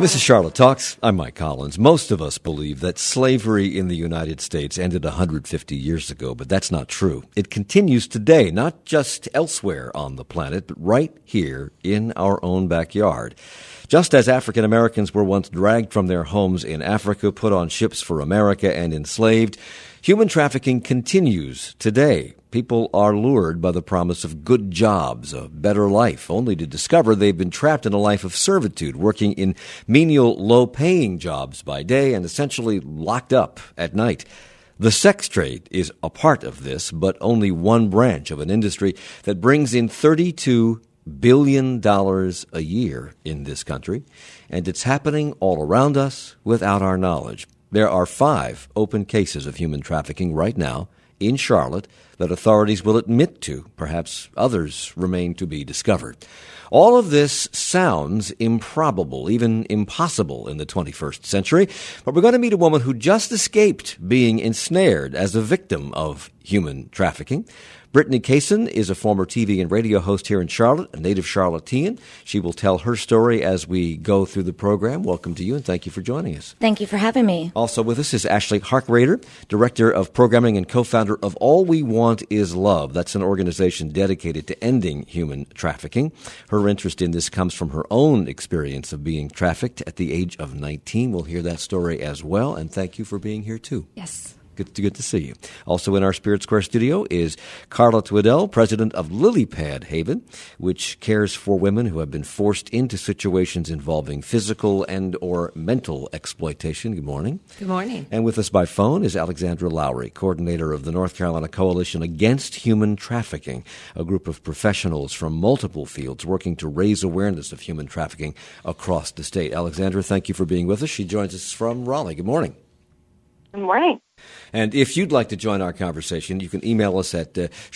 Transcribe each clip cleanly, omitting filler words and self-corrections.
This is Charlotte Talks. I'm Mike Collins. Most of us believe that slavery in the United States ended 150 years ago, but that's not true. It continues today, not just elsewhere on the planet, but right here in our own backyard. Just as African Americans were once dragged from their homes in Africa, put on ships for America, and enslaved, human trafficking continues today. People are lured by the promise of good jobs, a better life, only to discover they've been trapped in a life of servitude, working in menial, low-paying jobs by day and essentially locked up at night. The sex trade is a part of this, but only one branch of an industry that brings in $32 billion a year in this country, and it's happening all around us without our knowledge. There are 5 open cases of human trafficking right now in Charlotte that authorities will admit to. Perhaps others remain to be discovered. All of this sounds improbable, even impossible in the 21st century, but we're going to meet a woman who just escaped being ensnared as a victim of human trafficking. Brittany Kaysen is a former TV and radio host here in Charlotte, a native Charlottean. She will tell her story as we go through the program. Welcome to you, and thank you for joining us. Thank you for having me. Also with us is Ashley Harkrader, Director of Programming and co-founder of All We Want Is Love. That's an organization dedicated to ending human trafficking. Her interest in this comes from her own experience of being trafficked at the age of 19. We'll hear that story as well, and thank you for being here, too. Yes. Good to see you. Also in our Spirit Square studio is Carla Twiddell, president of LilyPad Haven, which cares for women who have been forced into situations involving physical and or mental exploitation. Good morning. Good morning. And with us by phone is Alexandra Lowry, coordinator of the North Carolina Coalition Against Human Trafficking, a group of professionals from multiple fields working to raise awareness of human trafficking across the state. Alexandra, thank you for being with us. She joins us from Raleigh. Good morning. Good morning. And if you'd like to join our conversation, you can email us at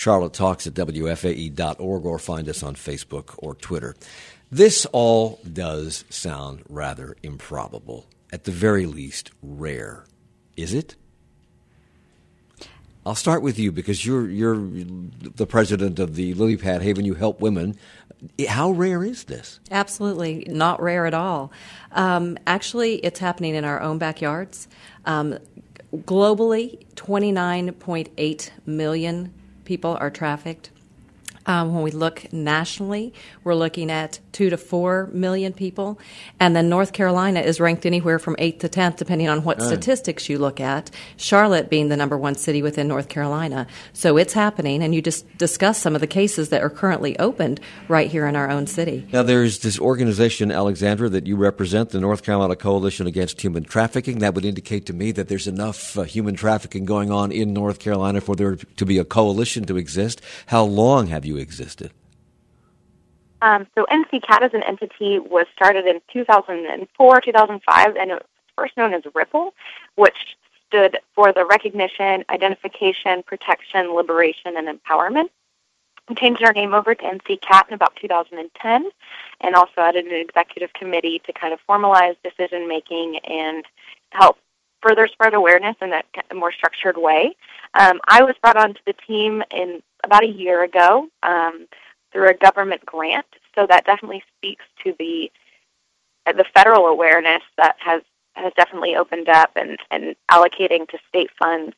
charlottetalks@wfae.org or find us on Facebook or Twitter. This all does sound rather improbable, at the very least rare. Is it? I'll start with you because you're the president of the LilyPad Haven. You help women. How rare is this? Absolutely not rare at all. Actually, it's happening in our own backyards. Globally, 29.8 million people are trafficked. When we look nationally, we're looking at 2 to 4 million people. And then North Carolina is ranked anywhere from 8th to 10th, depending on what statistics you look at, Charlotte being the number 1 city within North Carolina. So it's happening, and you just discussed some of the cases that are currently opened right here in our own city. Now, there's this organization, Alexandra, that you represent, the North Carolina Coalition Against Human Trafficking. That would indicate to me that there's enough human trafficking going on in North Carolina for there to be a coalition to exist. How long have you existed? So NCCAT as an entity was started in 2004, 2005, and it was first known as RIPPLE, which stood for the Recognition, Identification, Protection, Liberation, and Empowerment. We changed our name over to NCCAT in about 2010 and also added an executive committee to kind of formalize decision-making and help further spread awareness in a more structured way. I was brought onto the team in about a year ago through a government grant, so that definitely speaks to the federal awareness that has definitely opened up and allocating to state funds.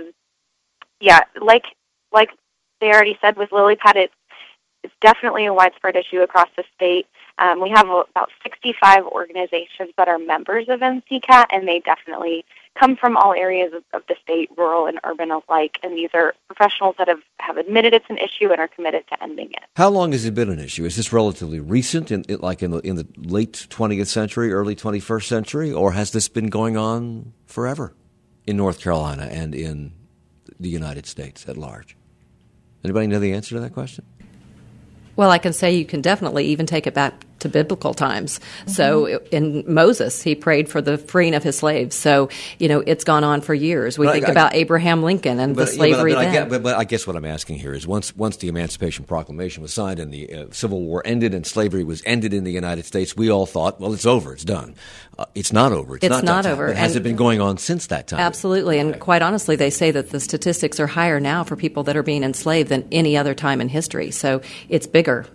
Like they already said with LilyPad, it's definitely a widespread issue across the state. We have about 65 organizations that are members of NCCAT, and they definitely come from all areas of the state, rural and urban alike. And these are professionals that have admitted it's an issue and are committed to ending it. How long has it been an issue? Is this relatively recent, in the late 20th century, early 21st century, or has this been going on forever in North Carolina and in the United States at large? Anybody know the answer to that question? Well, I can say you can definitely even take it back to biblical times. Mm-hmm. So in Moses, he prayed for the freeing of his slaves. So, it's gone on for years. We think about Abraham Lincoln and the slavery then. But I guess what I'm asking here is once the Emancipation Proclamation was signed and the Civil War ended and slavery was ended in the United States, we all thought, well, it's over, it's done. It's not over. It's not over. But has it been going on since that time? Absolutely. And quite honestly, they say that the statistics are higher now for people that are being enslaved than any other time in history. So it's bigger.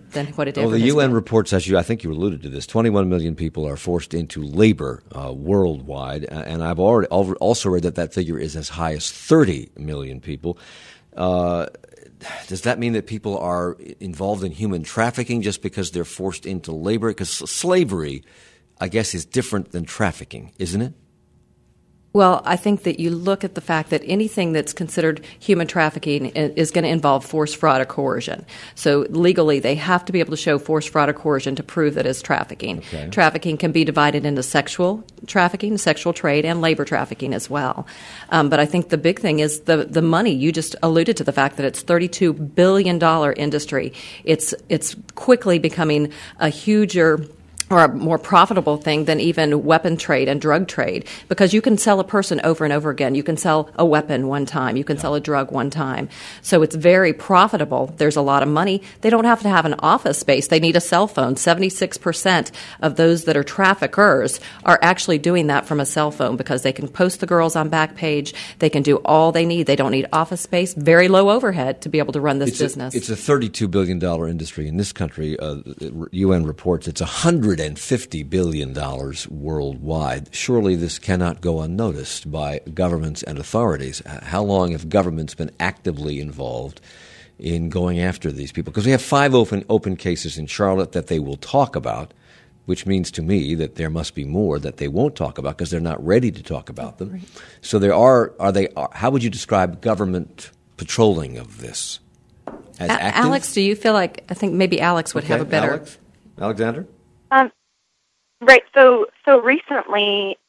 than what it well, ever the has UN been. reports, I think you alluded to this, 21 million people are forced into labor worldwide, and I've already also read that figure is as high as 30 million people. Does that mean that people are involved in human trafficking just because they're forced into labor? Because slavery, I guess, is different than trafficking, isn't it? Well, I think that you look at the fact that anything that's considered human trafficking is going to involve force, fraud, or coercion. So legally, they have to be able to show force, fraud, or coercion to prove that it's trafficking. Okay. Trafficking can be divided into sexual trafficking, sexual trade, and labor trafficking as well. But I think the big thing is the money. You just alluded to the fact that it's $32 billion industry. It's quickly becoming a huger or a more profitable thing than even weapon trade and drug trade, because you can sell a person over and over again. You can sell a weapon one time. You can sell a drug one time. So it's very profitable. There's a lot of money. They don't have to have an office space. They need a cell phone. 76% of those that are traffickers are actually doing that from a cell phone because they can post the girls on Backpage. They can do all they need. They don't need office space. Very low overhead to be able to run this business. It's a $32 billion industry in this country. UN reports it's $150 billion worldwide. Surely this cannot go unnoticed by governments and authorities. How long have governments been actively involved in going after these people? Because we have 5 open cases in Charlotte that they will talk about, which means to me that there must be more that they won't talk about because they're not ready to talk about them. Right. So there are how would you describe government patrolling of this? As active? Alex, do you feel like, I think maybe Alex would have a better... Alexander? Right. So recently,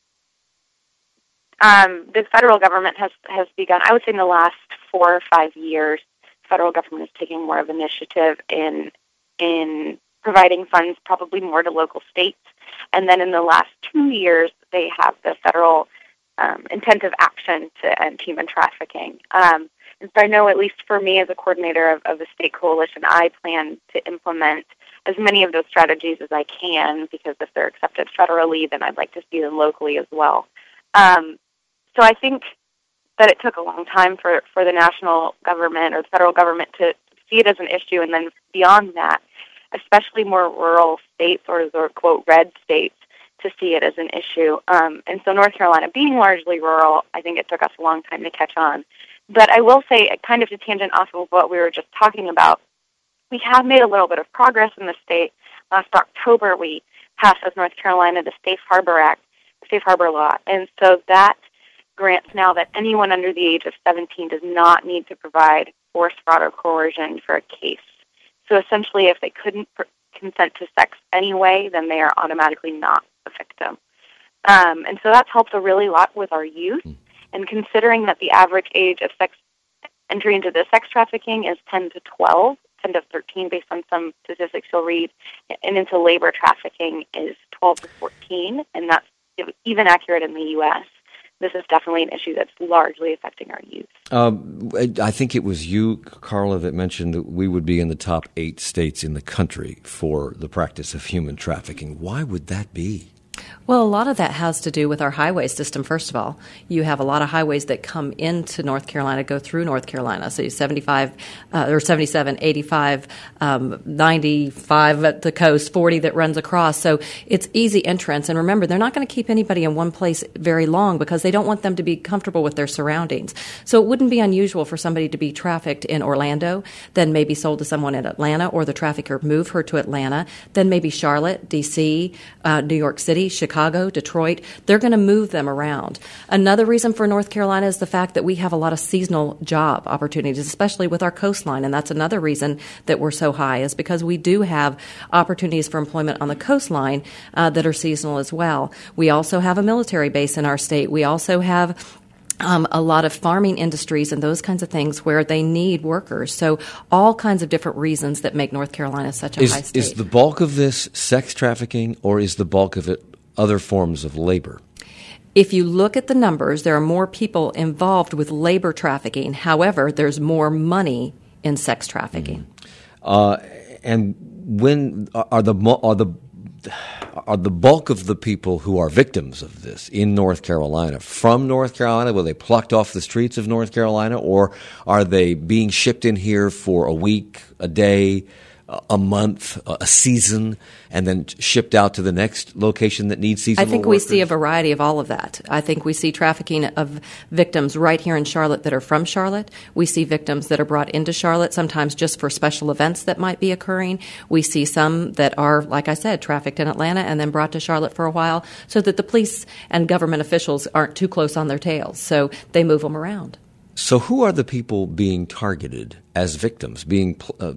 the federal government has begun. I would say in the last 4 or 5 years, the federal government is taking more of initiative in providing funds, probably more to local states. And then in the last 2 years, they have the federal intensive action to end human trafficking. And so I know, at least for me as a coordinator of the state coalition, I plan to implement as many of those strategies as I can, because if they're accepted federally, then I'd like to see them locally as well. So I think that it took a long time for the national government or the federal government to see it as an issue, and then beyond that, especially more rural states or quote red states, to see it as an issue. And so North Carolina being largely rural, I think it took us a long time to catch on. But I will say, kind of to tangent off of what we were just talking about, we have made a little bit of progress in the state. Last October, we passed as North Carolina the Safe Harbor Act, Safe Harbor Law, and so that grants now that anyone under the age of 17 does not need to provide force, fraud, or coercion for a case. So essentially, if they couldn't consent to sex anyway, then they are automatically not a victim. And so that's helped a really lot with our youth. And considering that the average age of entry into the sex trafficking is 10 to 12, 10 to 13 based on some statistics you'll read, and into labor trafficking is 12 to 14, and that's even accurate in the U.S. This is definitely an issue that's largely affecting our youth. I think it was you, Carla, that mentioned that we would be in the top 8 states in the country for the practice of human trafficking. Why would that be? Well, a lot of that has to do with our highway system, first of all. You have a lot of highways that come into North Carolina, go through North Carolina. So 75, or 77, 85, 95 at the coast, 40 that runs across. So it's easy entrance. And remember, they're not going to keep anybody in one place very long because they don't want them to be comfortable with their surroundings. So it wouldn't be unusual for somebody to be trafficked in Orlando, then maybe sold to someone in Atlanta, or the trafficker move her to Atlanta, then maybe Charlotte, D.C., New York City, Chicago, Detroit. They're going to move them around. Another reason for North Carolina is the fact that we have a lot of seasonal job opportunities, especially with our coastline, and that's another reason that we're so high, is because we do have opportunities for employment on the coastline that are seasonal as well. We also have a military base in our state. We also have a lot of farming industries and those kinds of things where they need workers. So all kinds of different reasons that make North Carolina such a high state. Is the bulk of this sex trafficking, or is the bulk of it other forms of labor? If you look at the numbers, there are more people involved with labor trafficking. However, there's more money in sex trafficking. And when are the bulk of the people who are victims of this in North Carolina from North Carolina? Were they plucked off the streets of North Carolina, or are they being shipped in here for a week, a day, a month, a season, and then shipped out to the next location that needs seasonal I think workers? we see a variety of all of that. I think we see trafficking of victims right here in Charlotte that are from Charlotte. We see victims that are brought into Charlotte, sometimes just for special events that might be occurring. We see some that are, like I said, trafficked in Atlanta and then brought to Charlotte for a while so that the police and government officials aren't too close on their tails. So they move them around. So who are the people being targeted as victims, being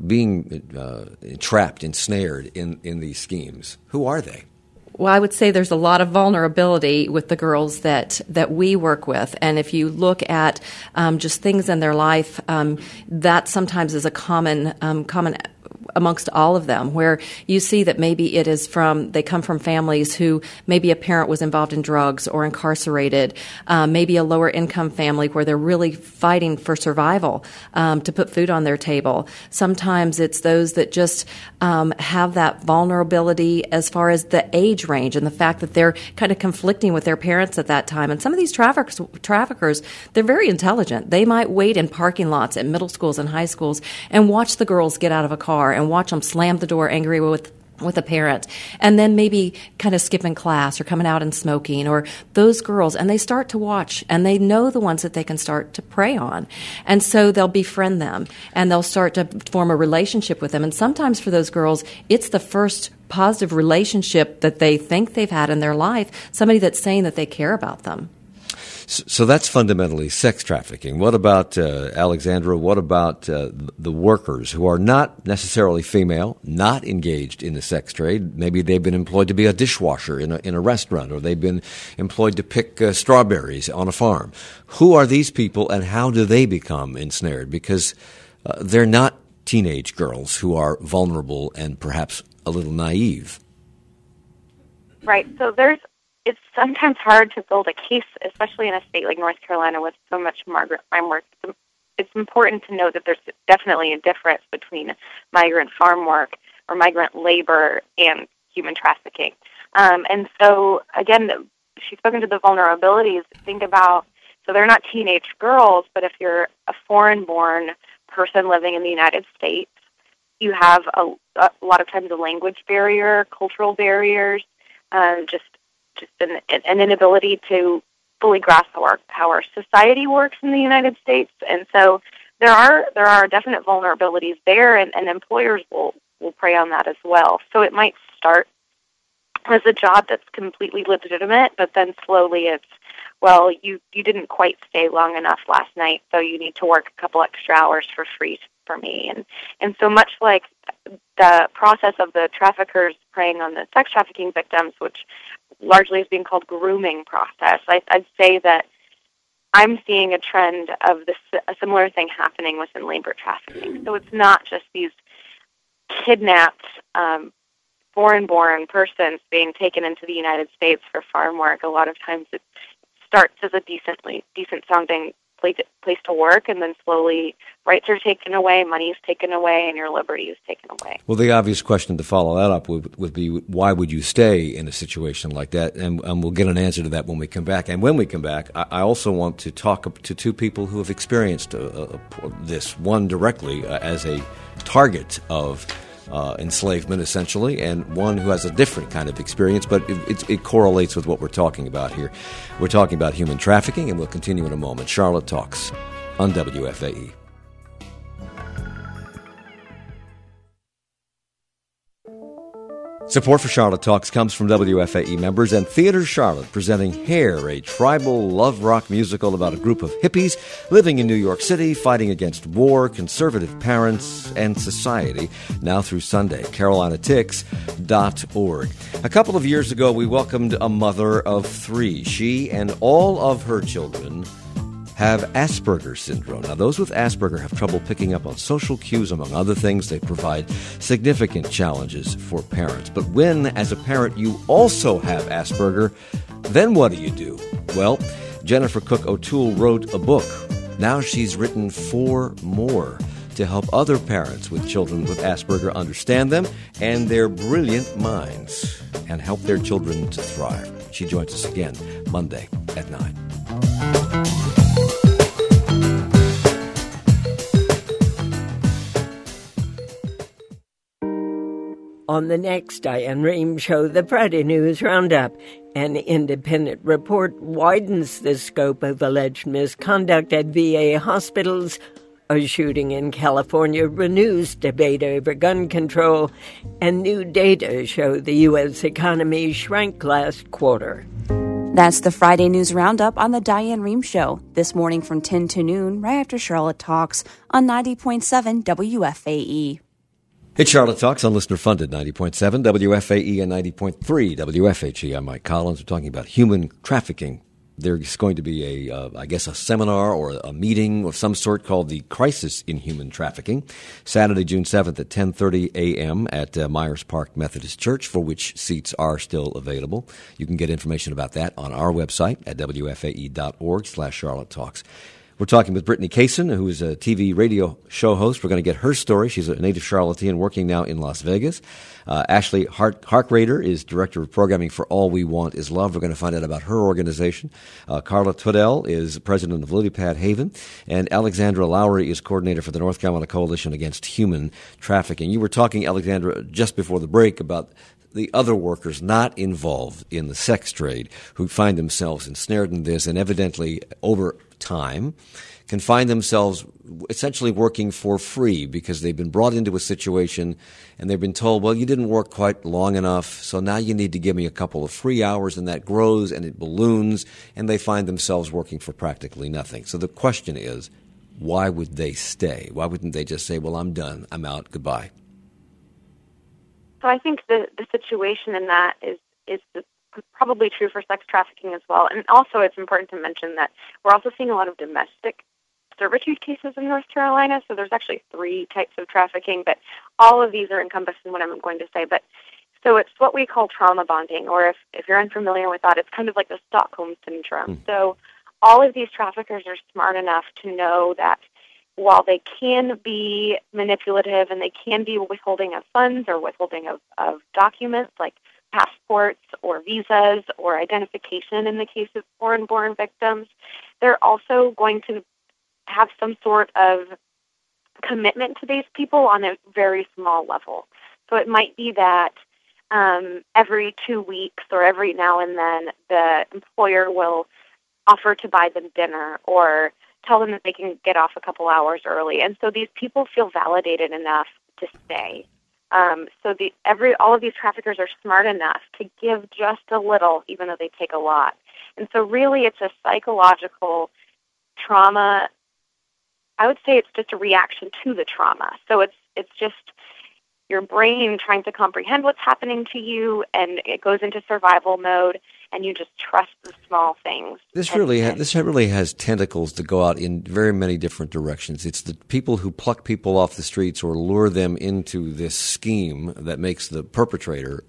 trapped, ensnared in these schemes? Who are they? Well, I would say there's a lot of vulnerability with the girls that we work with. And if you look at just things in their life, that sometimes is a common amongst all of them, where you see that maybe they come from families who maybe a parent was involved in drugs or incarcerated, maybe a lower income family where they're really fighting for survival to put food on their table. Sometimes it's those that just have that vulnerability as far as the age range and the fact that they're kind of conflicting with their parents at that time. And some of these traffickers, they're very intelligent. They might wait in parking lots at middle schools and high schools and watch the girls get out of a car and watch them slam the door angry with a parent, and then maybe kind of skipping class or coming out and smoking, or those girls, and they start to watch, and they know the ones that they can start to prey on. And so they'll befriend them, and they'll start to form a relationship with them. And sometimes for those girls, it's the first positive relationship that they think they've had in their life, somebody that's saying that they care about them. So that's fundamentally sex trafficking. What about, Alexandra, what about the workers who are not necessarily female, not engaged in the sex trade? Maybe they've been employed to be a dishwasher in a restaurant, or they've been employed to pick strawberries on a farm. Who are these people, and how do they become ensnared? Because they're not teenage girls who are vulnerable and perhaps a little naive. Right. So it's sometimes hard to build a case, especially in a state like North Carolina with so much migrant farm work. It's important to note that there's definitely a difference between migrant farm work or migrant labor and human trafficking. And so, again, she's spoken to the vulnerabilities. Think about, so they're not teenage girls, but if you're a foreign-born person living in the United States, you have a lot of times a language barrier, cultural barriers, just an inability to fully grasp how our society works in the United States. And so there are definite vulnerabilities there, and employers will prey on that as well. So it might start as a job that's completely legitimate, but then slowly it's, well, you didn't quite stay long enough last night, so you need to work a couple extra hours for free for me. And so much like the process of the traffickers preying on the sex trafficking victims, which largely is being called grooming process, I'd say that I'm seeing a trend of a similar thing happening within labor trafficking. So it's not just these kidnapped foreign-born persons being taken into the United States for farm work. A lot of times it starts as a decent-sounding place to work, and then slowly rights are taken away, money is taken away, and your liberty is taken away. Well, the obvious question to follow that up would be, why would you stay in a situation like that? And we'll get an answer to that when we come back. And when we come back, I also want to talk to two people who have experienced this, one directly as a target of enslavement, essentially, and one who has a different kind of experience, but it correlates with what we're talking about here. We're talking about human trafficking, and we'll continue in a moment. Charlotte Talks on WFAE. Support for Charlotte Talks comes from WFAE members and Theater Charlotte, presenting Hair, a tribal love rock musical about a group of hippies living in New York City, fighting against war, conservative parents, and society, now through Sunday. CarolinaTix.org. A couple of years ago, we welcomed a mother of 3. She and all of her children have Asperger's syndrome. Now, those with Asperger have trouble picking up on social cues, among other things. They provide significant challenges for parents. But when, as a parent, you also have Asperger, then what do? Well, Jennifer Cook O'Toole wrote a book. Now she's written 4 more to help other parents with children with Asperger understand them and their brilliant minds and help their children to thrive. She joins us again Monday at 9. On the next Diane Rehm Show, the Friday News Roundup, an independent report widens the scope of alleged misconduct at VA hospitals. A shooting in California renews debate over gun control, and new data show the U.S. economy shrank last quarter. That's the Friday News Roundup on the Diane Rehm Show, this morning from 10 to noon, right after Charlotte Talks on 90.7 WFAE. It's Charlotte Talks on listener-funded 90.7 WFAE and 90.3 WFHE. I'm Mike Collins. We're talking about human trafficking. There's going to be a seminar or a meeting of some sort called the Crisis in Human Trafficking, Saturday, June 7th at 10:30 a.m. at Myers Park Methodist Church, for which seats are still available. You can get information about that on our website at wfae.org/Charlotte Talks. We're talking with Brittany Kaysen, who is a TV radio show host. We're going to get her story. She's a native Charlottean working now in Las Vegas. Ashley Harkrader is Director of Programming for All We Want Is Love. We're going to find out about her organization. Carla Twaddell is President of LilyPad Haven. And Alexandra Lowry is Coordinator for the North Carolina Coalition Against Human Trafficking. You were talking, Alexandra, just before the break about the other workers not involved in the sex trade who find themselves ensnared in this and evidently over time can find themselves essentially working for free because they've been brought into a situation and they've been told, well, you didn't work quite long enough, so now you need to give me a couple of free hours, and that grows and it balloons, and they find themselves working for practically nothing. So the question is, why would they stay? Why wouldn't they just say, well, I'm done, I'm out, goodbye? So I think the situation in that is probably true for sex trafficking as well. And also it's important to mention that we're also seeing a lot of domestic servitude cases in North Carolina. So there's actually 3 types of trafficking, but all of these are encompassed in what I'm going to say. But so it's what we call trauma bonding, or if you're unfamiliar with that, it's kind of like the Stockholm Syndrome. So all of these traffickers are smart enough to know that while they can be manipulative and they can be withholding of funds or withholding of documents like passports or visas or identification in the case of foreign-born victims, they're also going to have some sort of commitment to these people on a very small level. So it might be that every 2 weeks or every now and then the employer will offer to buy them dinner or tell them that they can get off a couple hours early. And so these people feel validated enough to stay. All of these traffickers are smart enough to give just a little, even though they take a lot. And so really it's a psychological trauma. I would say it's just a reaction to the trauma. So it's just your brain trying to comprehend what's happening to you, and it goes into survival mode, and you just trust the small things. This really has tentacles to go out in very many different directions. It's the people who pluck people off the streets or lure them into this scheme that makes the perpetrator,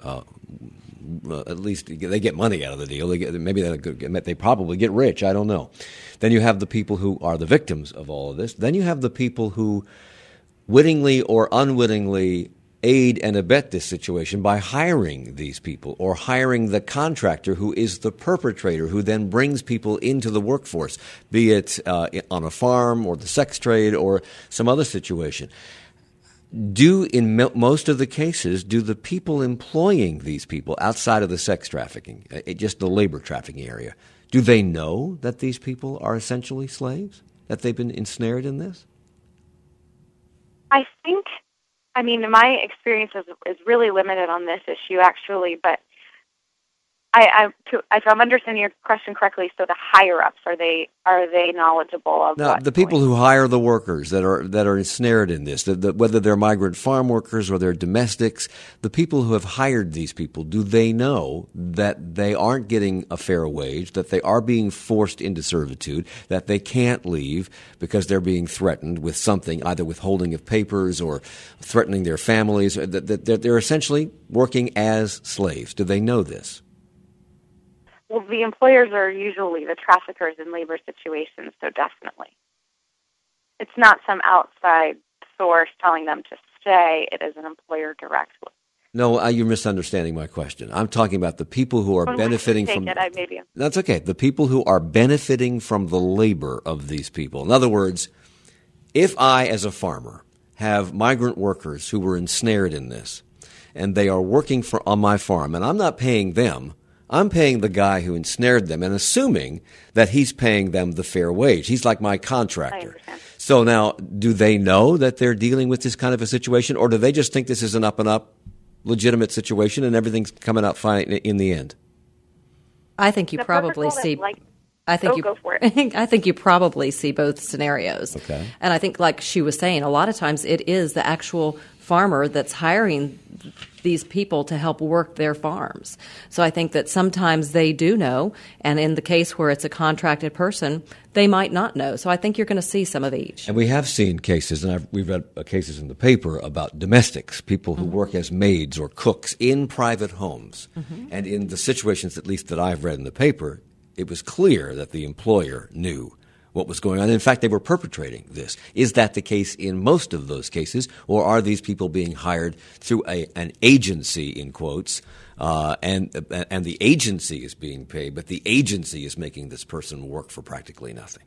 at least they get money out of the deal. They probably get rich. I don't know. Then you have the people who are the victims of all of this. Then you have the people who wittingly or unwittingly aid and abet this situation by hiring these people or hiring the contractor who is the perpetrator, who then brings people into the workforce, be it on a farm or the sex trade or some other situation. In most of the cases, do the people employing these people outside of the sex trafficking, just the labor trafficking area, do they know that these people are essentially slaves, that they've been ensnared in this? My experience is really limited on this issue, actually, but if I'm understanding your question correctly, so the higher-ups, are they knowledgeable of the people who hire the workers that are ensnared in this, whether they're migrant farm workers or they're domestics, the people who have hired these people, do they know that they aren't getting a fair wage, that they are being forced into servitude, that they can't leave because they're being threatened with something, either withholding of papers or threatening their families, that they're essentially working as slaves? Do they know this? Well, the employers are usually the traffickers in labor situations, so definitely. It's not some outside source telling them to stay. It is an employer directly. No, you're misunderstanding my question. I'm talking about the people who are benefiting from... That's okay. The people who are benefiting from the labor of these people. In other words, if I, as a farmer, have migrant workers who were ensnared in this, and they are working on my farm, and I'm not paying them. I'm paying the guy who ensnared them and assuming that he's paying them the fair wage. He's like my contractor. I understand. So now, do they know that they're dealing with this kind of a situation, or do they just think this is an up-and-up, legitimate situation and everything's coming out fine in the end? I think you The probably perfect see. world is I think go for it. I think you probably see both scenarios. Okay. And I think, like she was saying, a lot of times it is the actual farmer that's hiring these people to help work their farms. So I think that sometimes they do know, and in the case where it's a contracted person, they might not know. So I think you're going to see some of each. And we have seen cases, and we've read cases in the paper about domestics, people who work as maids or cooks in private homes. And in the situations, at least that I've read in the paper, it was clear that the employer knew what was going on. In fact, they were perpetrating this. Is that the case in most of those cases, or are these people being hired through an agency, in quotes, and the agency is being paid, but the agency is making this person work for practically nothing?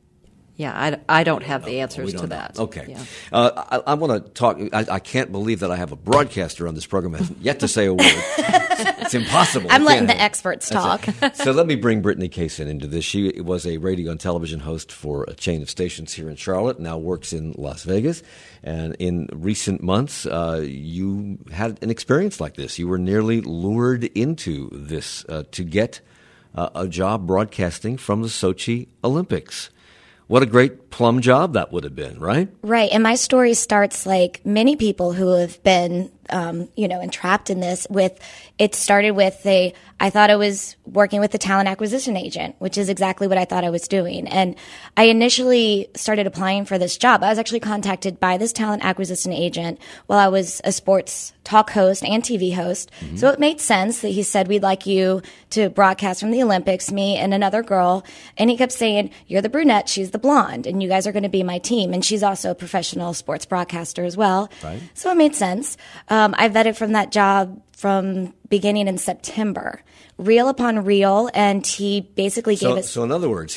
Yeah, I don't have the answers to that. Okay. Yeah. I want to talk. I can't believe that I have a broadcaster on this program who has yet to say a word. It's impossible. I'm letting the experts talk. So let me bring Brittany Kaysen into this. She was a radio and television host for a chain of stations here in Charlotte, now works in Las Vegas. And in recent months, you had an experience like this. You were nearly lured into this to get a job broadcasting from the Sochi Olympics. What a great plum job that would have been, right? Right. And my story starts like many people who have been, entrapped in this it started with I thought I was working with a talent acquisition agent, which is exactly what I thought I was doing. And I initially started applying for this job. I was actually contacted by this talent acquisition agent while I was a sports talk host and TV host. Mm-hmm. So it made sense that he said, we'd like you to broadcast from the Olympics, me and another girl. And he kept saying, you're the brunette, she's the blonde, and you guys are going to be my team. And she's also a professional sports broadcaster as well. Right. So it made sense. I vetted from that job from beginning in September, reel upon reel, and he basically gave us. So in other words,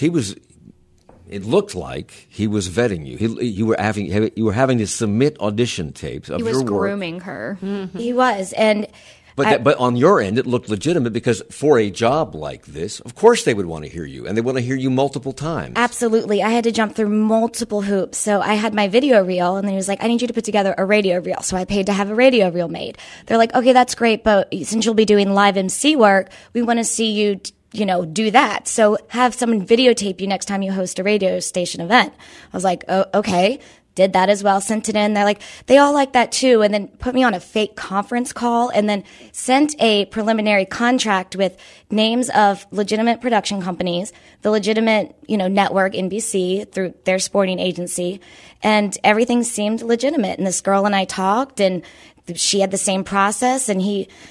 it looked like he was vetting you. You were having to submit audition tapes of your work. He was grooming her. Mm-hmm. He was, and. But on your end, it looked legitimate because for a job like this, of course they would want to hear you, and they want to hear you multiple times. Absolutely. I had to jump through multiple hoops. So I had my video reel, and then he was like, I need you to put together a radio reel. So I paid to have a radio reel made. They're like, okay, that's great, but since you'll be doing live MC work, we want to see you do that. So have someone videotape you next time you host a radio station event. I was like, oh, okay. Did that as well, sent it in. They're like, they all like that too. And then put me on a fake conference call and then sent a preliminary contract with names of legitimate production companies, the legitimate, network, NBC, through their sporting agency. And everything seemed legitimate. And this girl and I talked, and she had the same process. And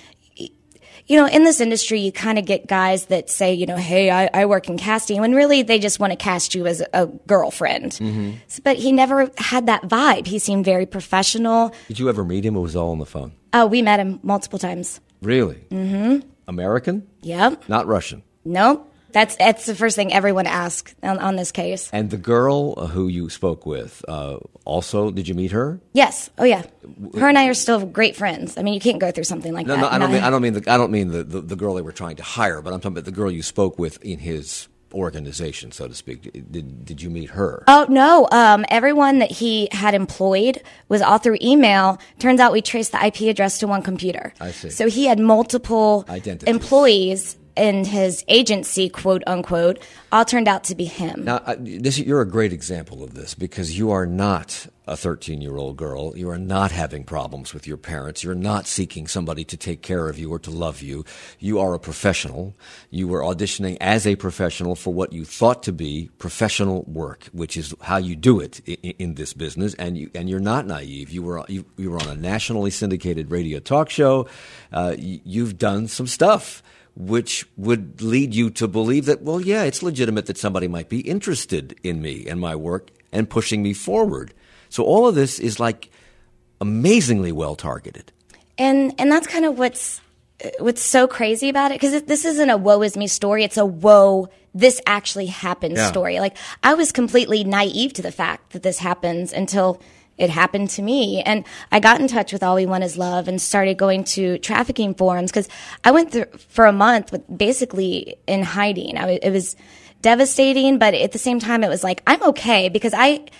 in this industry, you kind of get guys that say, hey, I work in casting, when really they just want to cast you as a girlfriend. Mm-hmm. But he never had that vibe. He seemed very professional. Did you ever meet him, or was it all on the phone? Oh, we met him multiple times. Really? Mm-hmm. American? Yep. Not Russian? Nope. That's the first thing everyone asks on this case. And the girl who you spoke with, also, did you meet her? Yes. Oh, yeah. Her and I are still great friends. I mean, you can't go through something like that. No, I don't mean the girl they were trying to hire, but I'm talking about the girl you spoke with in his organization, so to speak. Did you meet her? Oh, no. Everyone that he had employed was all through email. Turns out we traced the IP address to one computer. I see. So he had multiple identities. Employees in his agency, quote unquote, all turned out to be him. Now, you're a great example of this because you are not a 13-year-old girl. You are not having problems with your parents. You're not seeking somebody to take care of you or to love you. You are a professional. You were auditioning as a professional for what you thought to be professional work, which is how you do it in this business. And you're not naive. You were on a nationally syndicated radio talk show. You've done some stuff which would lead you to believe that, well, yeah, it's legitimate that somebody might be interested in me and my work and pushing me forward. So all of this is like amazingly well targeted. And that's kind of what's so crazy about it, because this isn't a woe is me story. It's a whoa, this actually happened story. Like, I was completely naive to the fact that this happens until it happened to me. And I got in touch with All We Want Is Love and started going to trafficking forums because I went through for a month basically in hiding. It was devastating, but at the same time, it was like, I'm okay because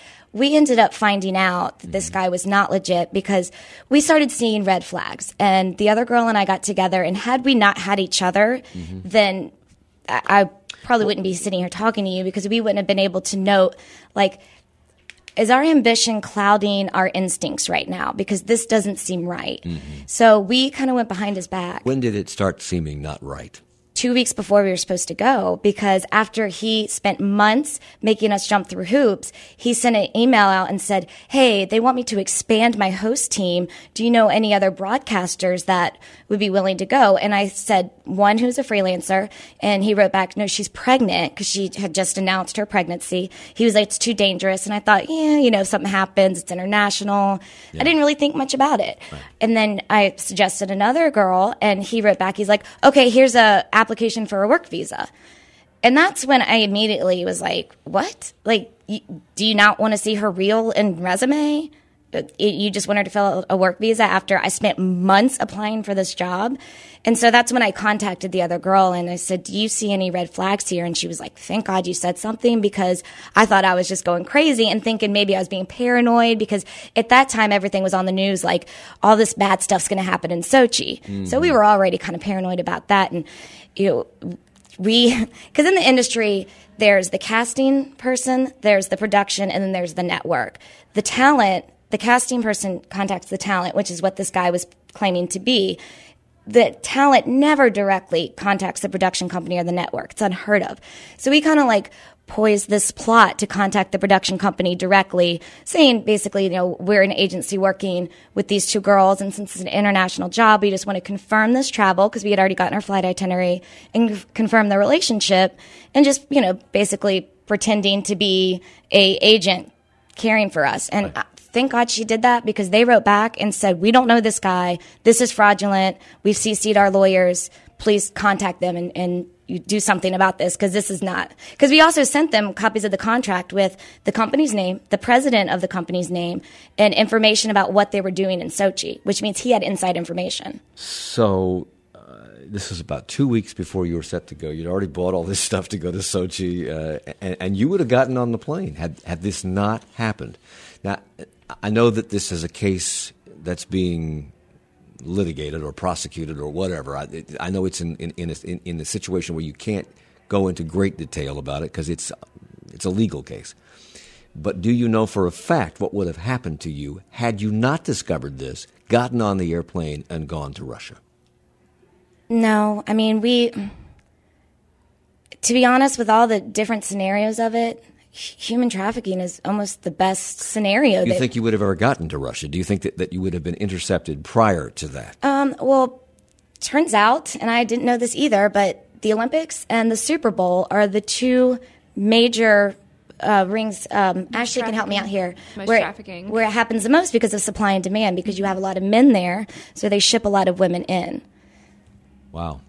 we ended up finding out that this guy was not legit because we started seeing red flags. And the other girl and I got together, and had we not had each other, then I probably wouldn't be sitting here talking to you because we wouldn't have been able to note, like, is our ambition clouding our instincts right now? Because this doesn't seem right. So we kind of went behind his back. When did it start seeming not right? 2 weeks before we were supposed to go, because after he spent months making us jump through hoops, he sent an email out and said, hey, they want me to expand my host team. Do you know any other broadcasters that would be willing to go? And I said, one who's a freelancer. And he wrote back, no, she's pregnant, because she had just announced her pregnancy. He was like, it's too dangerous. And I thought, yeah, you know, if something happens, it's international. Yeah. I didn't really think much about it. Right. And then I suggested another girl, and he wrote back, he's like, okay, here's a application for a work visa. And that's when I immediately was like, what? Like, do you not want to see her reel and resume? You just want her to fill out a work visa after I spent months applying for this job? And so that's when I contacted the other girl and I said, do you see any red flags here? And she was like, thank God you said something, because I thought I was just going crazy and thinking maybe I was being paranoid, because at that time everything was on the news, like all this bad stuff's going to happen in Sochi. So we were already kind of paranoid about that. And, you know, because in the industry, there's the casting person, there's the production, and then there's the network. The talent, the casting person contacts the talent, which is what this guy was claiming to be. The talent never directly contacts the production company or the network. It's unheard of. So we kind of like poised this plot to contact the production company directly, saying basically, you know, we're an agency working with these two girls, and since it's an international job, we just want to confirm this travel, because we had already gotten our flight itinerary, and confirm the relationship, and just, you know, basically pretending to be a agent caring for us. And thank God she did that, because they wrote back and said, we don't know this guy. This is fraudulent. We've CC'd our lawyers. Please contact them and you do something about this, because this is not. Because we also sent them copies of the contract with the company's name, the president of the company's name, and information about what they were doing in Sochi, which means he had inside information. So this was about 2 weeks before you were set to go. You'd already bought all this stuff to go to Sochi, and you would have gotten on the plane had this not happened. Now, I know that this is a case that's being litigated or prosecuted or whatever. I know it's in a situation where you can't go into great detail about it because it's a legal case. But do you know for a fact what would have happened to you had you not discovered this, gotten on the airplane, and gone to Russia? No. I mean, to be honest, with all the different scenarios of it, human trafficking is almost the best scenario. Do you think you would have ever gotten to Russia? Do you think that you would have been intercepted prior to that? Well, turns out, and I didn't know this either, but the Olympics and the Super Bowl are the two major rings. Ashley can help me out here. Where it happens the most because of supply and demand, because you have a lot of men there, so they ship a lot of women in. Wow.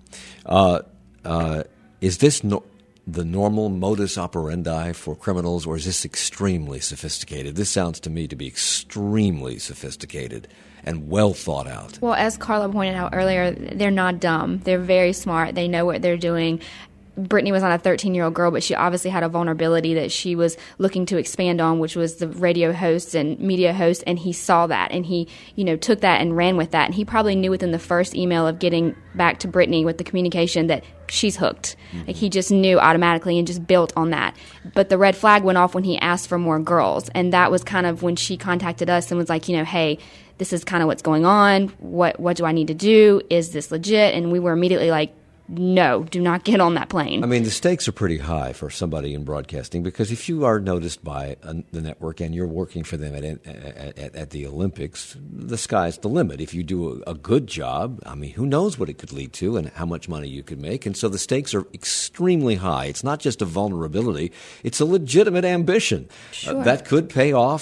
Is this the normal modus operandi for criminals, or is this extremely sophisticated? This sounds to me to be extremely sophisticated and well thought out. Well, as Carla pointed out earlier, they're not dumb. They're very smart. They know what they're doing. Brittany was not a 13-year-old girl, but she obviously had a vulnerability that she was looking to expand on, which was the radio hosts and media hosts, and he saw that, and he, you know, took that and ran with that. And he probably knew within the first email of getting back to Brittany with the communication that she's hooked. Like, he just knew automatically and just built on that. But the red flag went off when he asked for more girls, and that was kind of when she contacted us and was like, you know, hey, this is kind of what's going on. What do I need to do? Is this legit? And we were immediately like, no, do not get on that plane. I mean, the stakes are pretty high for somebody in broadcasting, because if you are noticed by the network and you're working for them at the Olympics, the sky's the limit. If you do a good job, I mean, who knows what it could lead to and how much money you could make. And so the stakes are extremely high. It's not just a vulnerability. It's a legitimate ambition. Sure. That could pay off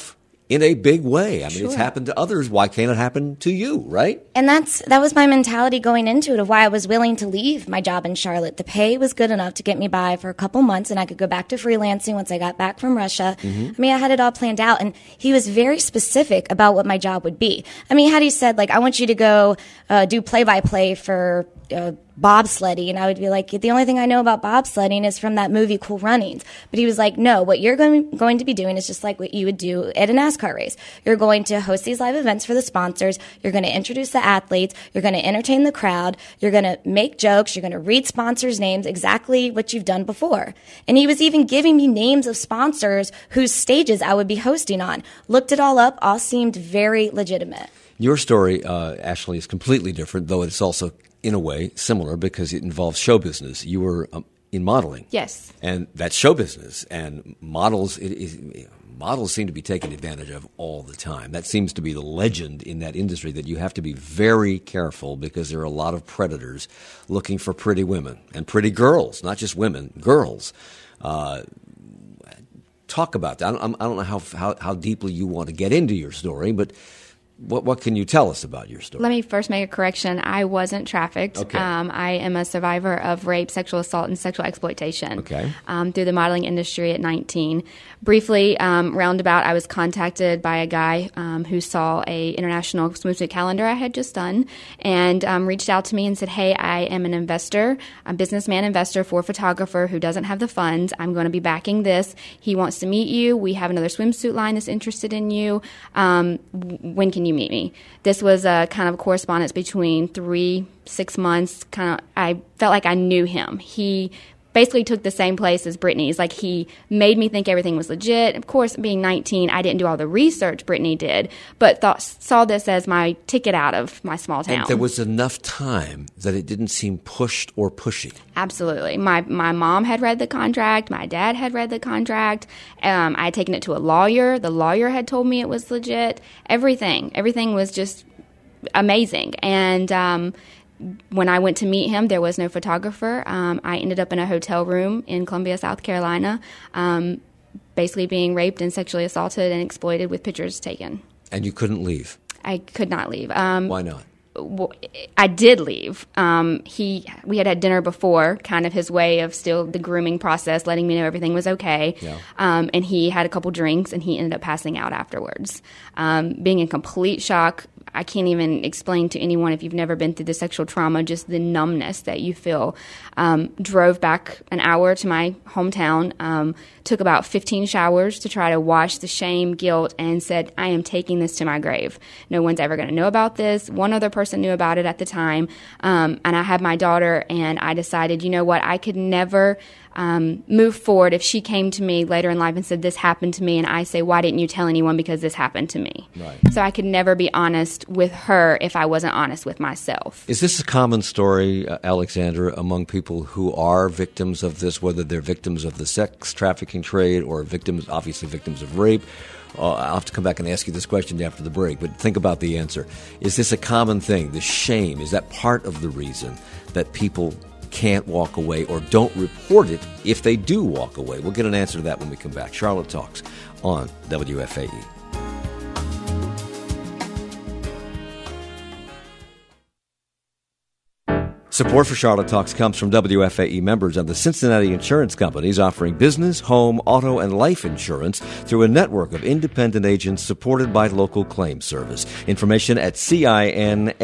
in a big way. I mean, Sure. It's happened to others. Why can't it happen to you, right? And that was my mentality going into it, of why I was willing to leave my job in Charlotte. The pay was good enough to get me by for a couple months, and I could go back to freelancing once I got back from Russia. I mean, I had it all planned out, and he was very specific about what my job would be. I mean, had he said, like, I want you to go do play-by-play for bobsledding, and I would be like, the only thing I know about bobsledding is from that movie Cool Runnings. But he was like, no, what you're going to be doing is just like what you would do at a NASCAR race. You're going to host these live events for the sponsors. You're going to introduce the athletes. You're going to entertain the crowd. You're going to make jokes. You're going to read sponsors' names, exactly what you've done before. And he was even giving me names of sponsors whose stages I would be hosting on. Looked it all up. All seemed very legitimate. Your story, Ashley, is completely different, though it's also, in a way, similar because it involves show business. You were in modeling. Yes. And that's show business. And models seem to be taken advantage of all the time. That seems to be the legend in that industry, that you have to be very careful because there are a lot of predators looking for pretty women and pretty girls, not just women, girls. Talk about that. I don't know how deeply you want to get into your story, but what can you tell us about your story? Let me first make a correction. I wasn't trafficked. Okay. I am a survivor of rape, sexual assault, and sexual exploitation. Okay. Through the modeling industry at 19. Briefly, roundabout, I was contacted by a guy who saw a international swimsuit calendar I had just done, and reached out to me and said, hey, I am an investor, a businessman investor for a photographer who doesn't have the funds. I'm going to be backing this. He wants to meet you. We have another swimsuit line that's interested in you. When can you meet me? This was a kind of correspondence between 3-6 months. I felt like I knew him. He basically took the same place as Brittany's. Like, he made me think everything was legit. Of course, being 19, I didn't do all the research Brittany did, but saw this as my ticket out of my small town. And there was enough time that it didn't seem pushed or pushy. Absolutely. My mom had read the contract. My dad had read the contract. I had taken it to a lawyer. The lawyer had told me it was legit. Everything was just amazing. And when I went to meet him, there was no photographer. I ended up in a hotel room in Columbia, South Carolina, basically being raped and sexually assaulted and exploited with pictures taken. And you couldn't leave? I could not leave. Why not? I did leave. We had dinner before, kind of his way of still the grooming process, letting me know everything was okay. Yeah. And he had a couple drinks, and he ended up passing out afterwards. Being in complete shock. I can't even explain to anyone, if you've never been through the sexual trauma, just the numbness that you feel. Drove back an hour to my hometown, took about 15 showers to try to wash the shame, guilt, and said, I am taking this to my grave. No one's ever going to know about this. One other person knew about it at the time, and I had my daughter, and I decided, you know what, I could never move forward if she came to me later in life and said, this happened to me, and I say, why didn't you tell anyone? Because this happened to me. Right. So I could never be honest with her if I wasn't honest with myself. Is this a common story, Alexandra, among people who are victims of this, whether they're victims of the sex trafficking trade or victims of rape? I'll have to come back and ask you this question after the break, but think about the answer. Is this a common thing? The shame, is that part of the reason that people can't walk away or don't report it if they do walk away? We'll get an answer to that when we come back. Charlotte Talks on WFAE. Support for Charlotte Talks comes from WFAE members and the Cincinnati Insurance Companies, offering business, home, auto, and life insurance through a network of independent agents supported by local claims service. Information at CINFIN.com.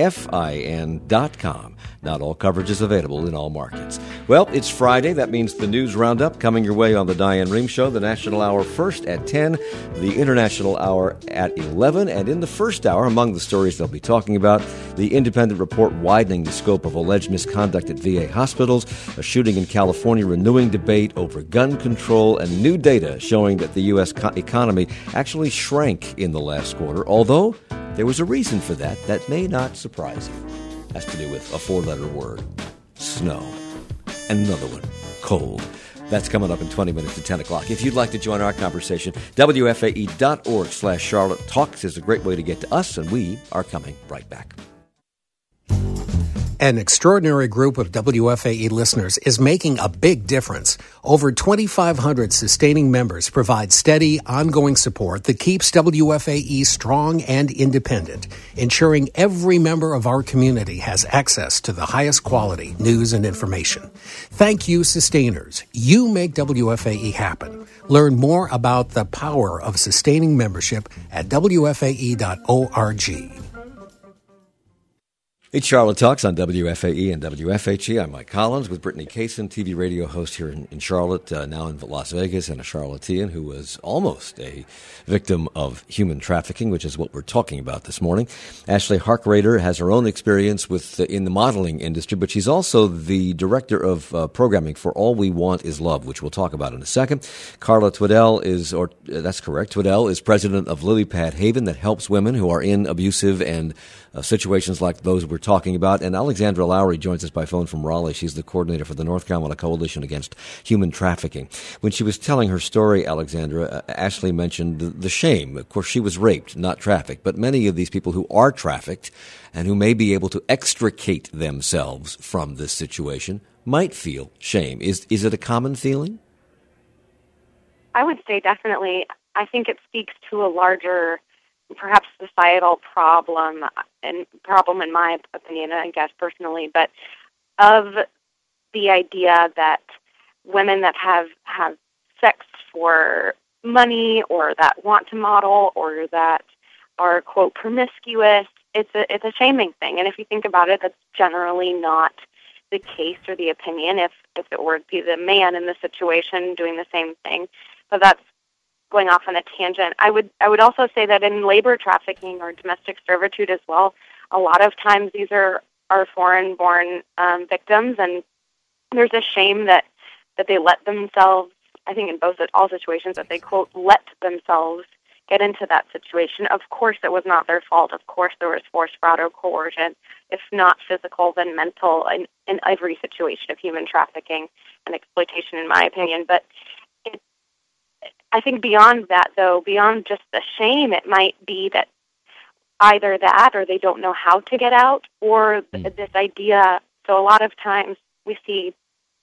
Not all coverage is available in all markets. Well, it's Friday. That means the news roundup coming your way on the Diane Rehm Show. The National Hour first at 10, the International Hour at 11. And in the first hour, among the stories they'll be talking about, the independent report widening the scope of alleged misconduct at VA hospitals, a shooting in California renewing debate over gun control, and new data showing that the U.S. economy actually shrank in the last quarter, although there was a reason for that that may not surprise you. Has to do with a 4-letter word, snow. And another one, cold. That's coming up in 20 minutes to 10 o'clock. If you'd like to join our conversation, WFAE.org/Charlotte Talks is a great way to get to us, and we are coming right back. An extraordinary group of WFAE listeners is making a big difference. Over 2,500 sustaining members provide steady, ongoing support that keeps WFAE strong and independent, ensuring every member of our community has access to the highest quality news and information. Thank you, sustainers. You make WFAE happen. Learn more about the power of sustaining membership at WFAE.org. It's Charlotte Talks on WFAE and WFHE. I'm Mike Collins with Brittany Kaysen, TV radio host here in Charlotte, now in Las Vegas, and a Charlottean who was almost a victim of human trafficking, which is what we're talking about this morning. Ashley Harkrader has her own experience in the modeling industry, but she's also the director of programming for All We Want Is Love, which we'll talk about in a second. Carla Twiddell that's correct, Twiddell is president of Lily Pad Haven that helps women who are in abusive and situations like those we're talking about. And Alexandra Lowry joins us by phone from Raleigh. She's the coordinator for the North Carolina Coalition Against Human Trafficking. When she was telling her story, Alexandra, Ashley mentioned the shame. Of course, she was raped, not trafficked. But many of these people who are trafficked and who may be able to extricate themselves from this situation might feel shame. Is it a common feeling? I would say definitely. I think it speaks to a larger, perhaps societal problem in my opinion, I guess personally, but of the idea that women that have sex for money or that want to model or that are, quote, promiscuous, it's a shaming thing. And if you think about it, that's generally not the case or the opinion if it were to be the man in the situation doing the same thing. But that's going off on a tangent. I would also say that in labor trafficking or domestic servitude as well, a lot of times these are foreign-born victims, and there's a shame that they let themselves, I think in all situations, that they, quote, let themselves get into that situation. Of course it was not their fault. Of course there was force, fraud, or coercion. If not physical, then mental in every situation of human trafficking and exploitation, in my opinion. But I think beyond that, though, beyond just the shame, it might be that either that or they don't know how to get out, or this idea. So a lot of times we see,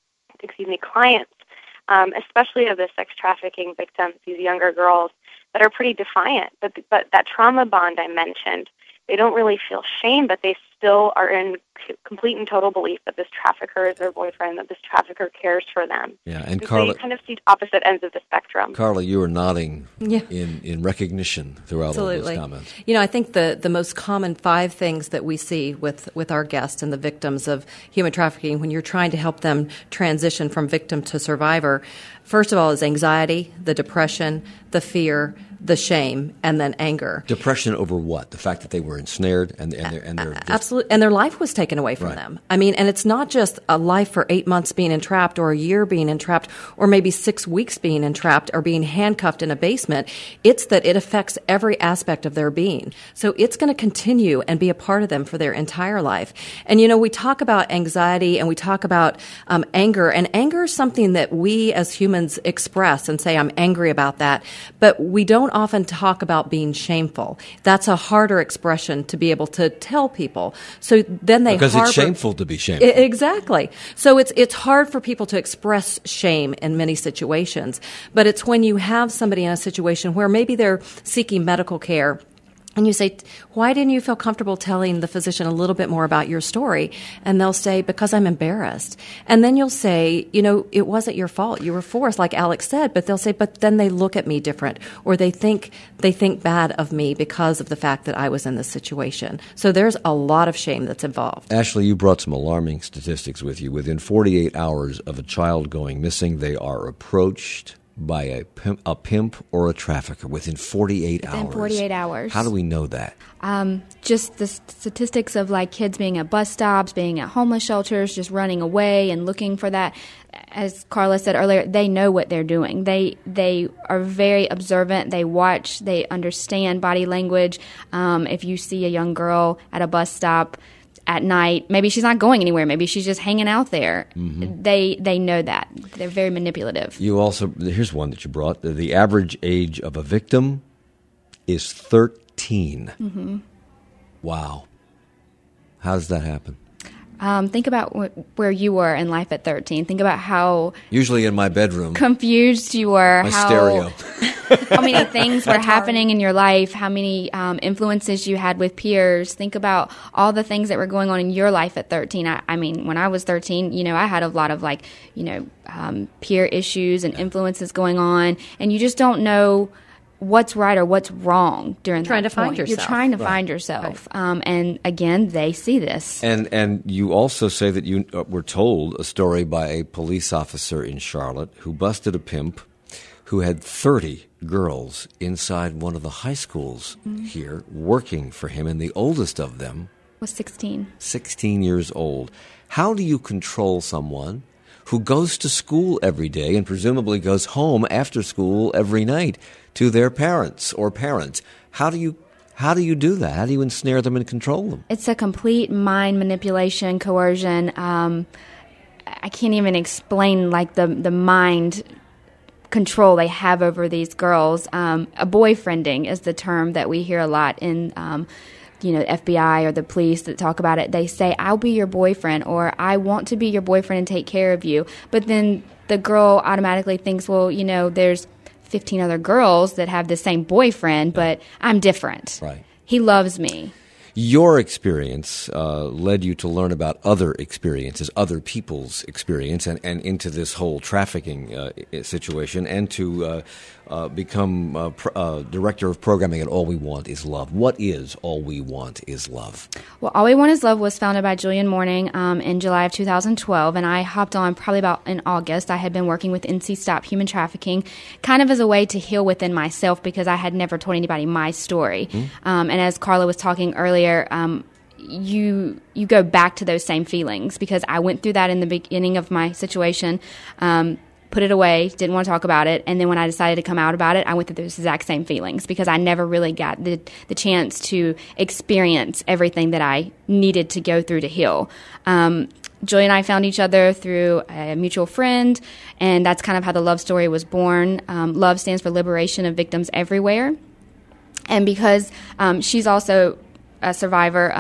clients, especially of the sex trafficking victims, these younger girls, that are pretty defiant. But that trauma bond I mentioned, they don't really feel shame, but they still are in complete and total belief that this trafficker is their boyfriend, that this trafficker cares for them. Yeah, and Carla, so you kind of see opposite ends of the spectrum. Carla, you were nodding in recognition throughout all those comments. You know, I think the most common 5 things that we see with our guests and the victims of human trafficking when you're trying to help them transition from victim to survivor, first of all, is anxiety, the depression, the fear, the shame, and then anger. Depression over what? The fact that they were ensnared and they're absolutely, and their life was taken away from them. I mean, and it's not just a life for 8 months being entrapped, or a year being entrapped, or maybe 6 weeks being entrapped, or being handcuffed in a basement. It's that it affects every aspect of their being. So it's going to continue and be a part of them for their entire life. And we talk about anxiety and we talk about anger, and anger is something that we as humans express and say, "I'm angry about that," but we don't often talk about being shameful. That's a harder expression to be able to tell people. So then because it's shameful to be shameful. Exactly. So it's hard for people to express shame in many situations. But it's when you have somebody in a situation where maybe they're seeking medical care, and you say, "Why didn't you feel comfortable telling the physician a little bit more about your story?" And they'll say, "Because I'm embarrassed." And then you'll say, "It wasn't your fault. You were forced," like Alex said. But they'll say, "But then they look at me different," or they think bad of me because of the fact that I was in this situation. So there's a lot of shame that's involved. Ashley, you brought some alarming statistics with you. Within 48 hours of a child going missing, they are approached by a pimp or a trafficker within 48 hours. Within 48 hours. How do we know that? Just the statistics of kids being at bus stops, being at homeless shelters, just running away and looking for that. As Carla said earlier, they know what they're doing. They are very observant. They watch. They understand body language. If you see a young girl at a bus stop at night, maybe she's not going anywhere. Maybe she's just hanging out there. Mm-hmm. They know that. They're very manipulative. You also, here's one that you brought. The average age of a victim is 13. Mm-hmm. Wow. How does that happen? Think about where you were in life at 13. Think about how usually in my bedroom, confused you were. My stereo. How many things were happening in your life, how many influences you had with peers. Think about all the things that were going on in your life at 13. I mean, when I was 13, I had a lot of peer issues and influences going on, and you just don't know what's right or what's wrong during trying that to point. find yourself. You're trying to find yourself. Right. And again, they see this. And you also say that you were told a story by a police officer in Charlotte who busted a pimp who had 30 girls inside one of the high schools here working for him, and the oldest of them was 16. 16 years old. How do you control someone who goes to school every day and presumably goes home after school every night to their parents or parents? How do you do that? How do you ensnare them and control them? It's a complete mind manipulation, coercion. I can't even explain the mind control they have over these girls. A boyfriending is the term that we hear a lot in FBI or the police that talk about it. They say, I'll be your boyfriend, or I want to be your boyfriend and take care of you. But then the girl automatically thinks, well, there's 15 other girls that have the same boyfriend, but I'm different. Right. He loves me. Your experience led you to learn about other experiences, other people's experience, and into this whole trafficking situation, and to become director of programming at All We Want Is Love. What is All We Want Is Love? Well, All We Want Is Love was founded by Julian Mourning in July of 2012, and I hopped on probably about in August. I had been working with NC Stop Human Trafficking kind of as a way to heal within myself because I had never told anybody my story. And as Carla was talking earlier, you go back to those same feelings because I went through that in the beginning of my situation, put it away, didn't want to talk about it, and then when I decided to come out about it, I went through those exact same feelings because I never really got the chance to experience everything that I needed to go through to heal. Julie and I found each other through a mutual friend, and that's kind of how the Love story was born. Love stands for Liberation of Victims Everywhere, and because she's also a survivor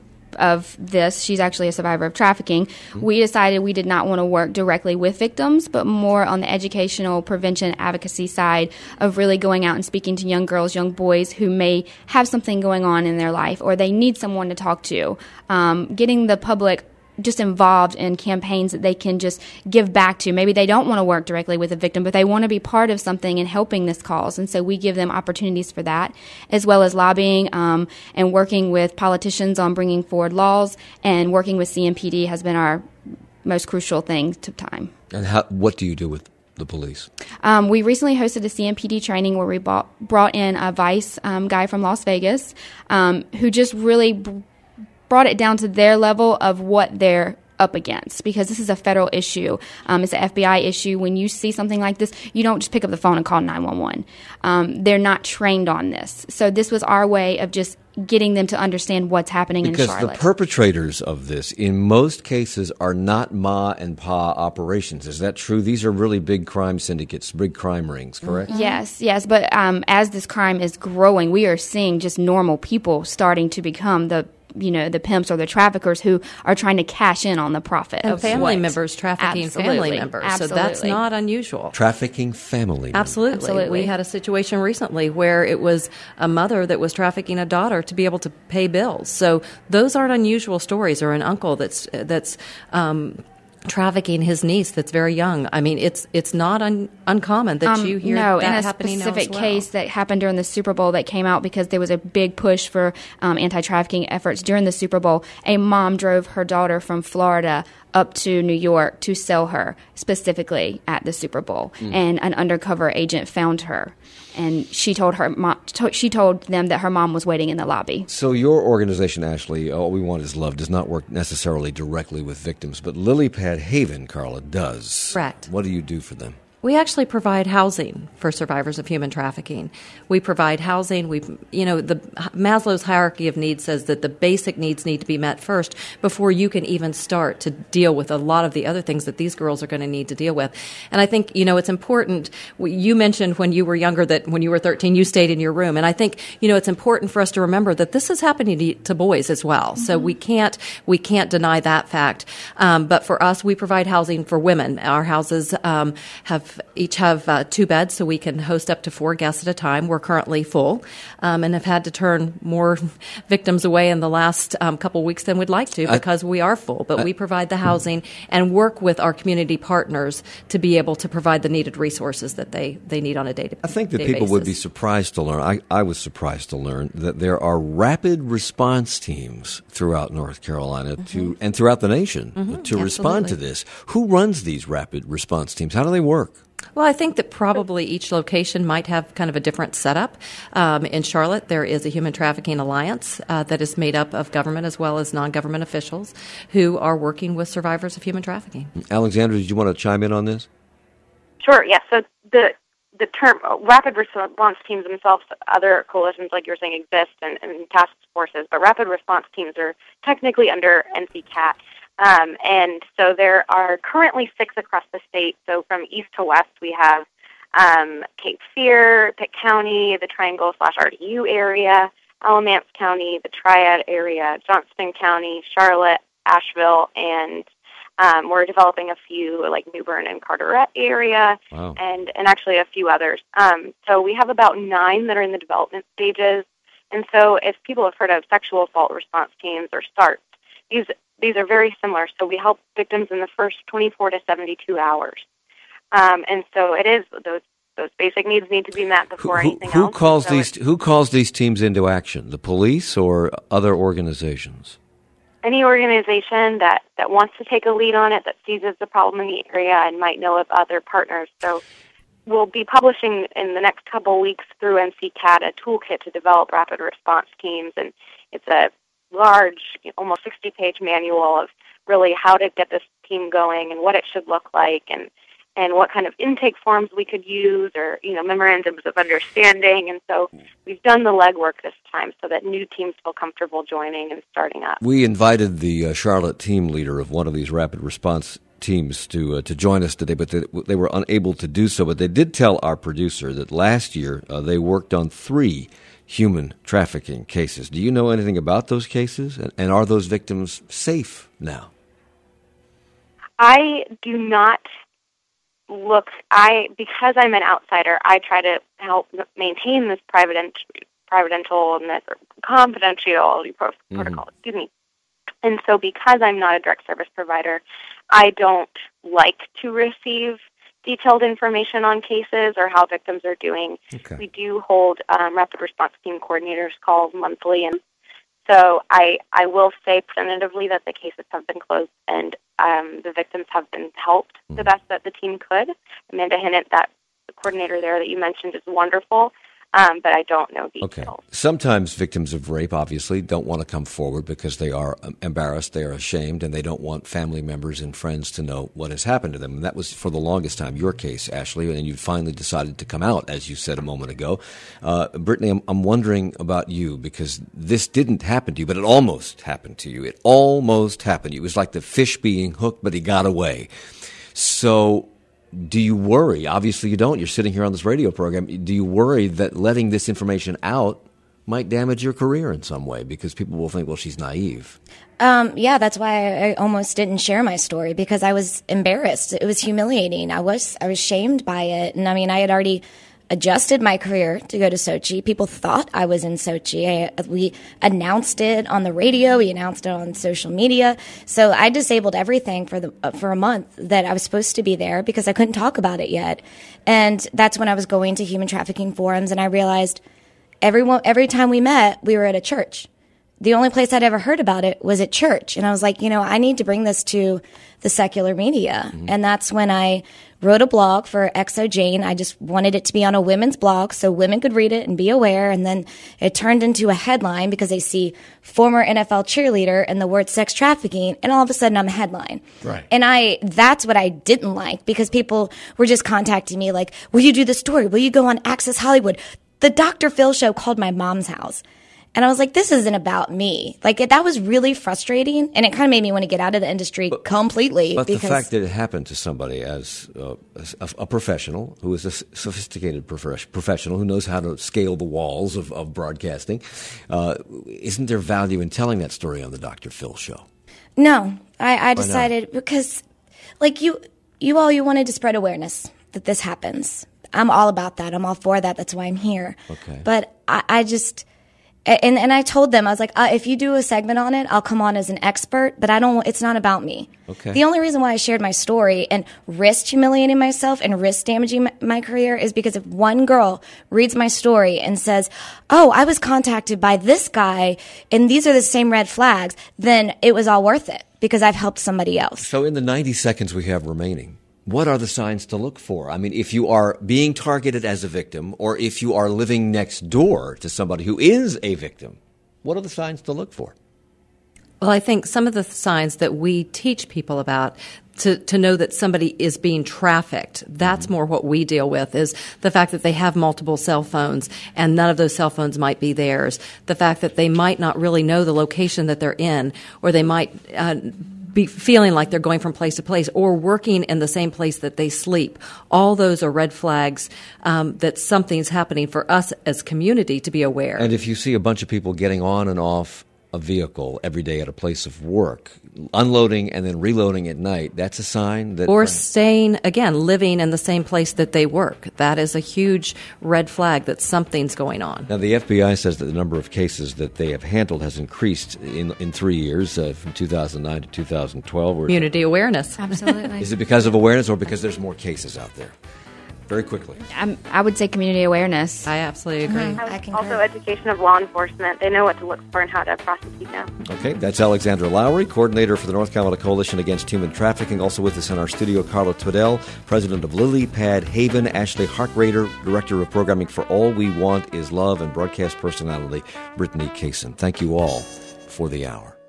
of this. She's actually a survivor of trafficking. We decided we did not want to work directly with victims, but more on the educational prevention advocacy side of really going out and speaking to young girls, young boys who may have something going on in their life or they need someone to talk to. Getting the public just involved in campaigns that they can just give back to. Maybe they don't want to work directly with a victim, but they want to be part of something and helping this cause. And so we give them opportunities for that, as well as lobbying and working with politicians on bringing forward laws, and working with CMPD has been our most crucial thing to time. And what do you do with the police? We recently hosted a CMPD training where we brought in a Vice guy from Las Vegas who just really brought it down to their level of what they're up against, because this is a federal issue. It's an FBI issue. When you see something like this, you don't just pick up the phone and call 911. They're not trained on this. So this was our way of just getting them to understand what's happening in Charlotte. Because the perpetrators of this, in most cases, are not ma and pa operations. Is that true? These are really big crime syndicates, big crime rings, correct? Yes. But as this crime is growing, we are seeing just normal people starting to become the pimps or the traffickers who are trying to cash in on the profit. And of family what? members trafficking family members. Absolutely. So that's not unusual. Trafficking family members. Absolutely. We had a situation recently where it was a mother that was trafficking a daughter to be able to pay bills. So those aren't unusual stories, or an uncle that's trafficking his niece that's very young. I mean, it's not uncommon that you hear that happening now as well. In a specific case that happened during the Super Bowl that came out because there was a big push for anti-trafficking efforts during the Super Bowl, a mom drove her daughter from Florida up to New York to sell her specifically at the Super Bowl, and an undercover agent found her. And she told them that her mom was waiting in the lobby. So your organization, Ashley, All We Want Is Love, does not work necessarily directly with victims, but Lily Pad Haven, Carla, does. Correct. What do you do for them? We actually provide housing for survivors of human trafficking. We provide housing. The Maslow's hierarchy of needs says that the basic needs need to be met first before you can even start to deal with a lot of the other things that these girls are going to need to deal with. And I think, it's important. You mentioned when you were younger that when you were 13, you stayed in your room. And I think, it's important for us to remember that this is happening to boys as well. Mm-hmm. So we can't deny that fact. But for us, we provide housing for women. Our houses each have 2 beds, so we can host up to 4 guests at a time. We're currently full and have had to turn more victims away in the last couple weeks than we'd like to because we are full. But we provide the housing and work with our community partners to be able to provide the needed resources that they need on a day-to-day basis. I think that people would be surprised to learn, I was surprised to learn, that there are rapid response teams throughout North Carolina and throughout the nation to respond to this. Who runs these rapid response teams? How do they work? Well, I think that probably each location might have kind of a different setup. In Charlotte, there is a Human Trafficking Alliance that is made up of government as well as non-government officials who are working with survivors of human trafficking. Alexandra, did you want to chime in on this? Sure, yes. So the term rapid response teams themselves, other coalitions like you're saying exist and task forces, but rapid response teams are technically under NCCAT. And so there are currently 6 across the state. So from east to west, we have Cape Fear, Pitt County, the Triangle/RDU area, Alamance County, the Triad area, Johnston County, Charlotte, Asheville, and we're developing a few like New Bern and Carteret area, and actually a few others. So we have about 9 that are in the development stages. And so if people have heard of sexual assault response teams or SARTs, these are very similar. So we help victims in the first 24 to 72 hours. And so it is those basic needs need to be met before anything else. Who calls these teams into action? The police or other organizations? Any organization that wants to take a lead on it, that seizes the problem in the area and might know of other partners. So we'll be publishing in the next couple of weeks through NCCAT a toolkit to develop rapid response teams, and it's a large, almost 60-page manual of really how to get this team going and what it should look like and what kind of intake forms we could use or, memorandums of understanding. And so we've done the legwork this time so that new teams feel comfortable joining and starting up. We invited the Charlotte team leader of one of these rapid response teams to join us today, but they were unable to do so. But they did tell our producer that last year they worked on 3 human trafficking cases. Do you know anything about those cases? And are those victims safe now? I do not because I'm an outsider, I try to help maintain this confidentiality protocol, excuse me. And so because I'm not a direct service provider, I don't like to receive detailed information on cases or how victims are doing. Okay. We do hold rapid response team coordinators calls monthly, and so I will say definitively that the cases have been closed and the victims have been helped the best that the team could. Amanda Hinnant, that the coordinator there that you mentioned, is wonderful. But I don't know details. Okay. Sometimes victims of rape, obviously, don't want to come forward because they are embarrassed, they are ashamed, and they don't want family members and friends to know what has happened to them. And that was, for the longest time, your case, Ashley, and you finally decided to come out, as you said a moment ago. Brittany, I'm wondering about you, because this didn't happen to you, but it almost happened to you. It almost happened to you. It was like the fish being hooked, but he got away. So do you worry? Obviously you don't. You're sitting here on this radio program. Do you worry that letting this information out might damage your career in some way because people will think, well, she's naive? Yeah, that's why I almost didn't share my story, because I was embarrassed. It was humiliating. I was shamed by it. And I mean, I had already adjusted my career to go to Sochi. People thought I was in Sochi. We announced it on the radio. We announced it on social media. So I disabled everything for a month that I was supposed to be there because I couldn't talk about it yet. And that's when I was going to human trafficking forums, and I realized every time we met, we were at a church. the only place I'd ever heard about it was at church. And I was like, I need to bring this to the secular media. Mm-hmm. And that's when I wrote a blog for XO Jane. I just wanted it to be on a women's blog so women could read it and be aware. And then it turned into a headline because they see former NFL cheerleader and the word sex trafficking, and all of a sudden I'm a headline. Right. And that's what I didn't like, because people were just contacting me like, will you do the story? Will you go on Access Hollywood? The Dr. Phil show called my mom's house. And I was like, this isn't about me. Like, that was really frustrating, and it kind of made me want to get out of the industry completely. But the fact that it happened to somebody as a professional, who is a sophisticated professional, who knows how to scale the walls of broadcasting, isn't there value in telling that story on the Dr. Phil show? No. I decided because, like, you wanted to spread awareness that this happens. I'm all about that. I'm all for that. That's why I'm here. Okay. But I just... And I told them, I was like, if you do a segment on it, I'll come on as an expert, but it's not about me. Okay. The only reason why I shared my story and risked humiliating myself and risked damaging my career is because if one girl reads my story and says, oh, I was contacted by this guy and these are the same red flags, then it was all worth it because I've helped somebody else. So in the 90 seconds we have remaining, what are the signs to look for? I mean, if you are being targeted as a victim, or if you are living next door to somebody who is a victim, what are the signs to look for? Well, I think some of the signs that we teach people about to know that somebody is being trafficked, that's more what we deal with, is the fact that they have multiple cell phones and none of those cell phones might be theirs. The fact that they might not really know the location that they're in, or they might be feeling like they're going from place to place or working in the same place that they sleep. All those are red flags that something's happening for us as community to be aware. And if you see a bunch of people getting on and off a vehicle every day at a place of work, unloading and then reloading at night, that's a sign that... Or staying, again, living in the same place that they work. That is a huge red flag that something's going on. Now, the FBI says that the number of cases that they have handled has increased in 3 years, from 2009 to 2012. Community awareness. Absolutely. Is it because of awareness or because there's more cases out there? Very quickly. I would say community awareness. I absolutely agree. Mm-hmm. Also education of law enforcement. They know what to look for and how to prosecute now. Okay, that's Alexandra Lowry, coordinator for the North Carolina Coalition Against Human Trafficking. Also with us in our studio, Carla Twiddell, president of Lily Pad Haven, Ashley Harkrader, director of programming for All We Want Is Love, and broadcast personality Brittany Kaysen. Thank you all for the hour.